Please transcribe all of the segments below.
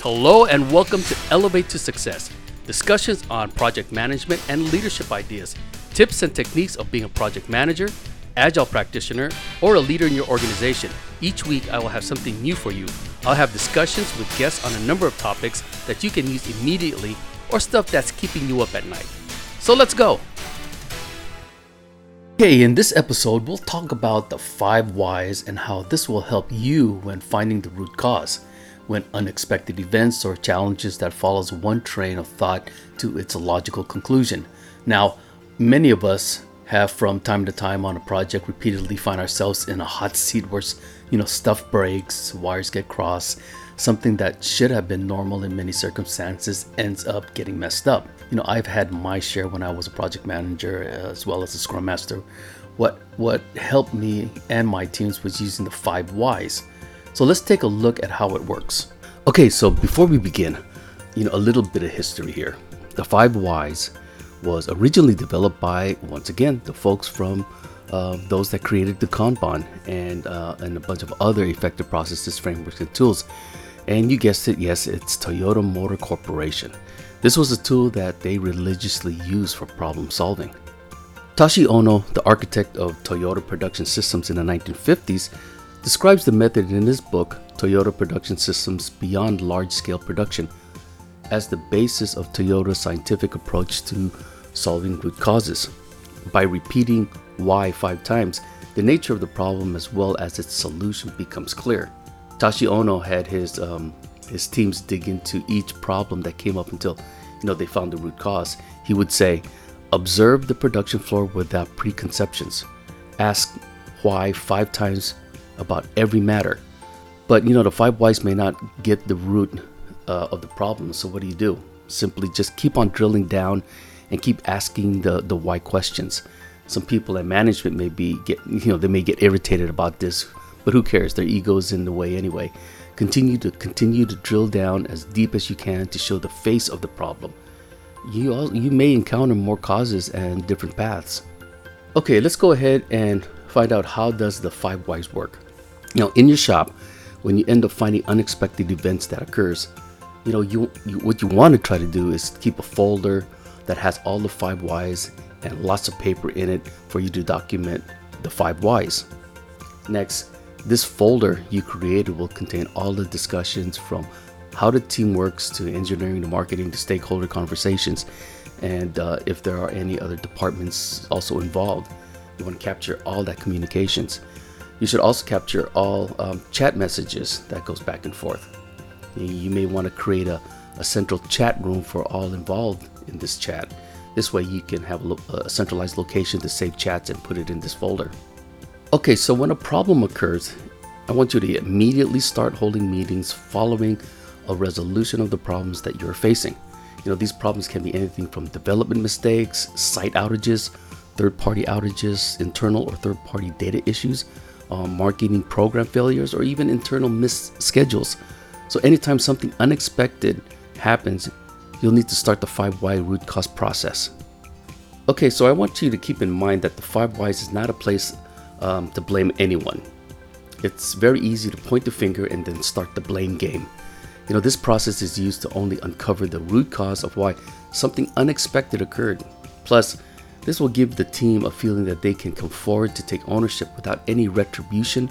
Hello and welcome to Elevate to Success, discussions on project management and leadership ideas, tips and techniques of being a project manager, agile practitioner, or a leader in your organization. Each week I will have something new for you. I'll have discussions with guests on a number of topics that you can use immediately or stuff that's keeping you up at night. So let's go. Okay, in this episode we'll talk about the 5 whys and how this will help you when finding the root cause, when unexpected events or challenges that follows one train of thought to its logical conclusion. Now, many of us have from time to time on a project repeatedly find ourselves in a hot seat where stuff breaks, wires get crossed, something that should have been normal in many circumstances ends up getting messed up. I've had my share when I was a project manager as well as a scrum master. What helped me and my teams was using the 5 whys. So let's take a look at how it works. Okay, so before we begin, a little bit of history here. The 5 whys was originally developed by, once again, the folks from those that created the Kanban and a bunch of other effective processes, frameworks, and tools. And you guessed it, yes, it's Toyota Motor Corporation. This was a tool that they religiously used for problem solving. Tashi Ono, the architect of Toyota Production Systems in the 1950s, describes the method in his book, Toyota Production Systems Beyond Large-Scale Production, as the basis of Toyota's scientific approach to solving root causes. By repeating why 5 times, the nature of the problem as well as its solution becomes clear. Tashi Ono had his teams dig into each problem that came up until they found the root cause. He would say, observe the production floor without preconceptions. Ask why 5 times about every matter. But the 5 whys may not get the root of the problem. So what do? Simply just keep on drilling down and keep asking the why questions. Some people at management may they may get irritated about this, but who cares? Their ego is in the way anyway. Continue to drill down as deep as you can to show the face of the problem. You may encounter more causes and different paths. Okay, let's go ahead and find out how does the 5 whys work. Now, in your shop, when you end up finding unexpected events that occurs, what you want to try to do is keep a folder that has all the 5 whys and lots of paper in it for you to document the 5 whys. Next, this folder you created will contain all the discussions from how the team works to engineering to marketing to stakeholder conversations, and if there are any other departments also involved, you want to capture all that communications. You should also capture all chat messages that goes back and forth. You may want to create a central chat room for all involved in this chat. This way you can have a centralized location to save chats and put it in this folder. Okay, so when a problem occurs, I want you to immediately start holding meetings following a resolution of the problems that you're facing. These problems can be anything from development mistakes, site outages, third-party outages, internal or third-party data issues, marketing program failures, or even internal missed schedules. So anytime something unexpected happens, you'll need to start the 5 why root cause process. Okay, so I want you to keep in mind that the 5 whys is not a place to blame anyone. It's very easy to point the finger and then start the blame game. This process is used to only uncover the root cause of why something unexpected occurred. Plus, this will give the team a feeling that they can come forward to take ownership without any retribution.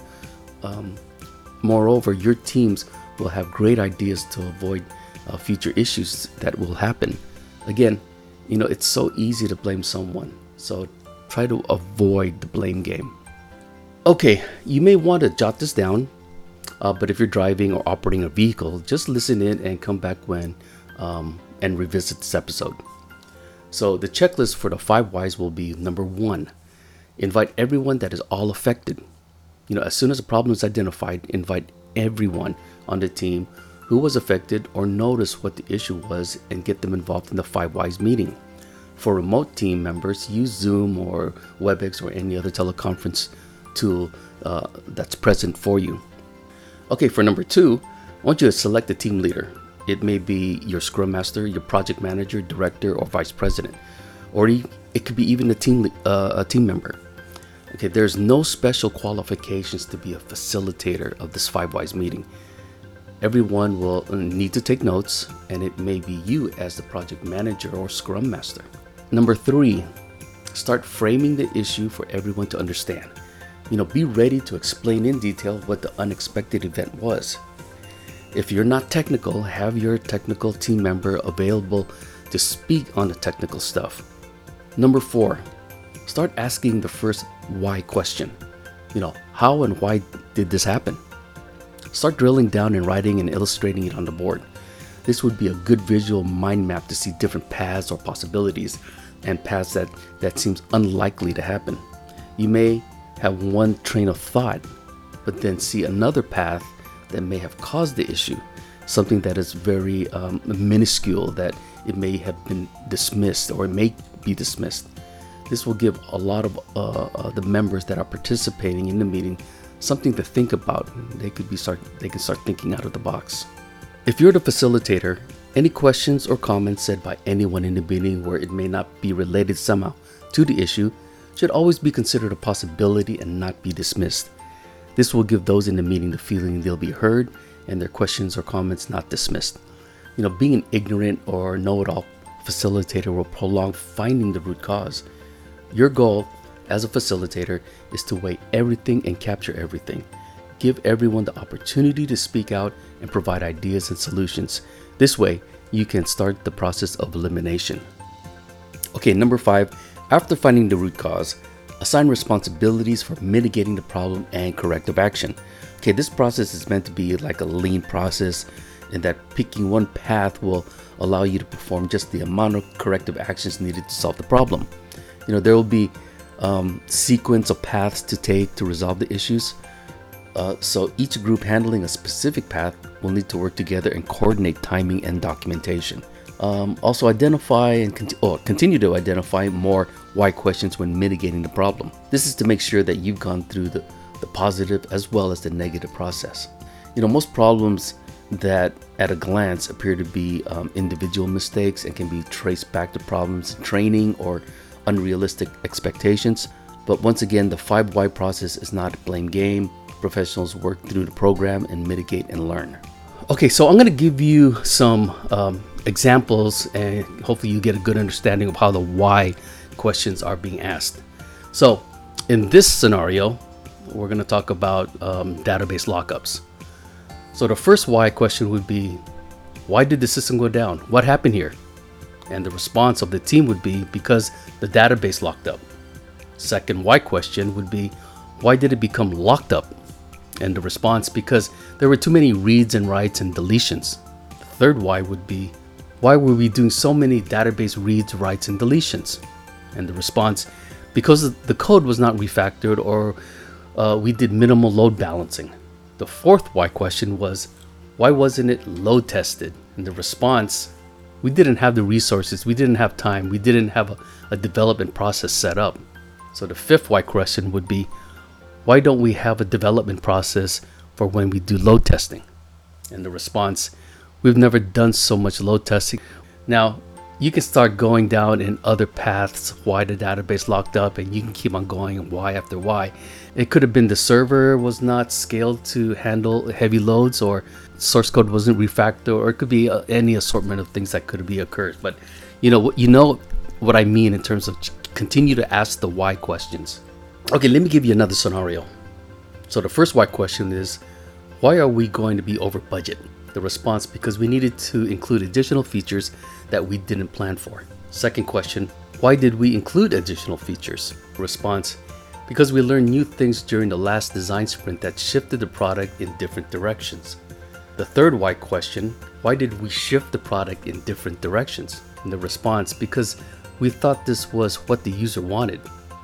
Moreover, your teams will have great ideas to avoid future issues that will happen. Again, it's so easy to blame someone, so try to avoid the blame game. Okay, you may want to jot this down, but if you're driving or operating a vehicle, just listen in and come back when and revisit this episode. So the checklist for the 5 whys will be: number 1, invite everyone that is all affected. As soon as a problem is identified, invite everyone on the team who was affected or notice what the issue was and get them involved in the 5 whys meeting. For remote team members, use Zoom or WebEx or any other teleconference tool that's present for you. Okay, for number 2, I want you to select a team leader. It may be your scrum master, your project manager, director, or vice president, or it could be even a team member. Okay, there's no special qualifications to be a facilitator of this 5 whys meeting. Everyone will need to take notes, and it may be you as the project manager or scrum master. Number 3, start framing the issue for everyone to understand. Be ready to explain in detail what the unexpected event was. If you're not technical, have your technical team member available to speak on the technical stuff. Number 4, start asking the first why question. How and why did this happen? Start drilling down and writing and illustrating it on the board. This would be a good visual mind map to see different paths or possibilities and paths that seems unlikely to happen. You may have one train of thought, but then see another path that may have caused the issue, something that is very minuscule, that it may have been dismissed or it may be dismissed. This will give a lot of the members that are participating in the meeting something to think about. They can start thinking out of the box. If you're the facilitator, any questions or comments said by anyone in the meeting where it may not be related somehow to the issue should always be considered a possibility and not be dismissed. This will give those in the meeting the feeling they'll be heard and their questions or comments not dismissed. Being an ignorant or know-it-all facilitator will prolong finding the root cause. Your goal as a facilitator is to weigh everything and capture everything. Give everyone the opportunity to speak out and provide ideas and solutions. This way, you can start the process of elimination. Okay, number 5, after finding the root cause, assign responsibilities for mitigating the problem and corrective action. Okay, this process is meant to be like a lean process, in that picking one path will allow you to perform just the amount of corrective actions needed to solve the problem. There will be sequence of paths to take to resolve the issues. So each group handling a specific path will need to work together and coordinate timing and documentation. Also identify and continue to identify more why questions when mitigating the problem. This is to make sure that you've gone through the positive as well as the negative process. Most problems that at a glance appear to be individual mistakes and can be traced back to problems in training or unrealistic expectations. But once again, the 5 why process is not a blame game. Professionals work through the program and mitigate and learn. Okay, so I'm going to give you some examples, and hopefully you get a good understanding of how the why questions are being asked. So in this scenario, we're going to talk about database lockups. So the first why question would be, why did the system go down? What happened here? And the response of the team would be, because the database locked up. Second why question would be, why did it become locked up? And the response, because there were too many reads and writes and deletions. The third why would be, why were we doing so many database reads, writes, and deletions? And the response, because the code was not refactored or we did minimal load balancing. The fourth why question was, why wasn't it load tested? And the response, we didn't have the resources, we didn't have time, we didn't have a development process set up. So the fifth why question would be, why don't we have a development process for when we do load testing? And the response, we've never done so much load testing. Now, you can start going down in other paths, why the database locked up, and you can keep on going why after why. It could have been the server was not scaled to handle heavy loads, or source code wasn't refactored, or it could be any assortment of things that could be occurred. But you know what I mean in terms of continue to ask the why questions. Okay, let me give you another scenario. So the first why question is, why are we going to be over budget? The response, because we needed to include additional features that we didn't plan for. Second question, why did we include additional features? Response, because we learned new things during the last design sprint that shifted the product in different directions. The third why question, why did we shift the product in different directions? And the response, because we thought this was what the user wanted.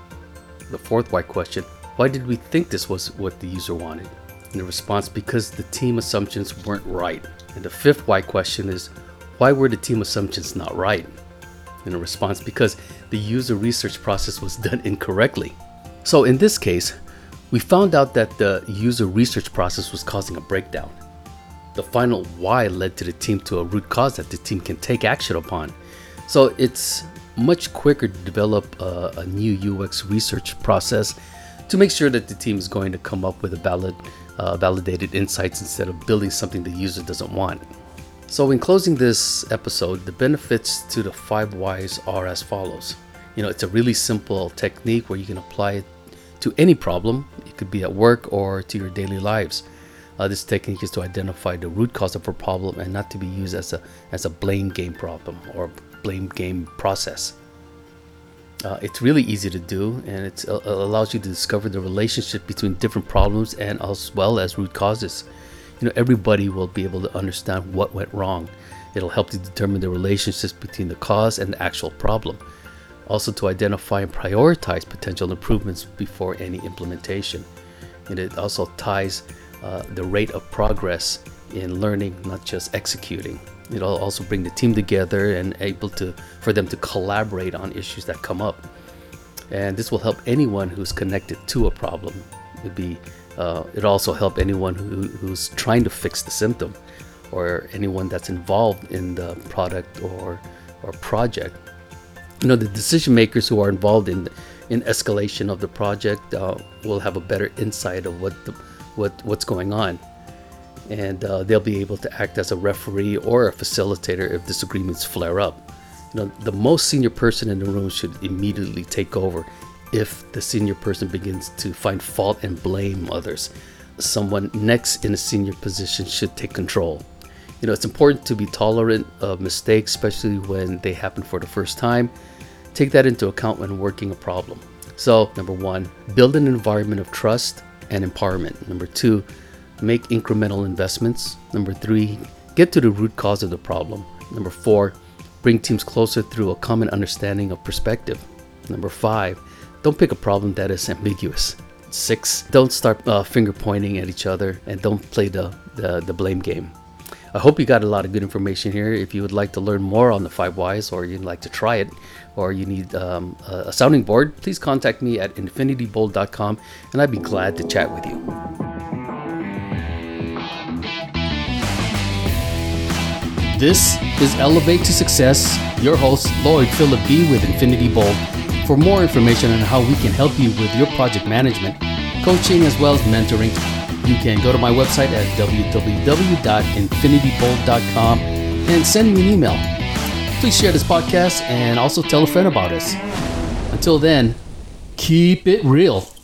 The fourth why question, why did we think this was what the user wanted? And the response, because the team assumptions weren't right. And the fifth why question is, why were the team assumptions not right? And the response, because the user research process was done incorrectly. So in this case, we found out that the user research process was causing a breakdown. The final why led to the team to a root cause that the team can take action upon. So it's much quicker to develop a new UX research process to make sure that the team is going to come up with a valid validated insights instead of building something the user doesn't want. So in closing this episode, the benefits to the 5 whys are as follows. It's a really simple technique where you can apply it to any problem. It could be at work or to your daily lives. This technique is to identify the root cause of a problem and not to be used as a blame game problem or blame game process. It's really easy to do, and it allows you to discover the relationship between different problems and as well as root causes. Everybody will be able to understand what went wrong. It'll help you determine the relationships between the cause and the actual problem. Also, to identify and prioritize potential improvements before any implementation. And it also ties the rate of progress in learning, not just executing. It'll also bring the team together and for them to collaborate on issues that come up. And this will help anyone who's connected to a problem. It'll also help anyone who's trying to fix the symptom, or anyone that's involved in the product or project. The decision makers who are involved in escalation of the project will have a better insight of what's going on, and they'll be able to act as a referee or a facilitator if disagreements flare up. The most senior person in the room should immediately take over if the senior person begins to find fault and blame others. Someone next in a senior position should take control. It's important to be tolerant of mistakes, especially when they happen for the first time. Take that into account when working a problem. So, number 1, build an environment of trust and empowerment. Number 2, make incremental investments. Number 3, get to the root cause of the problem. Number 4, bring teams closer through a common understanding of perspective. Number 5, don't pick a problem that is ambiguous. 6, don't start finger pointing at each other, and don't play the blame game. I hope you got a lot of good information here. If you would like to learn more on the 5 whys, or you'd like to try it, or you need a sounding board, please contact me at infinitybold.com, and I'd be glad to chat with you. This is Elevate to Success. Your host, Lloyd Philip B. with Infinity Bold. For more information on how we can help you with your project management, coaching, as well as mentoring, you can go to my website at www.infinitybold.com and send me an email. Please share this podcast and also tell a friend about us. Until then, keep it real.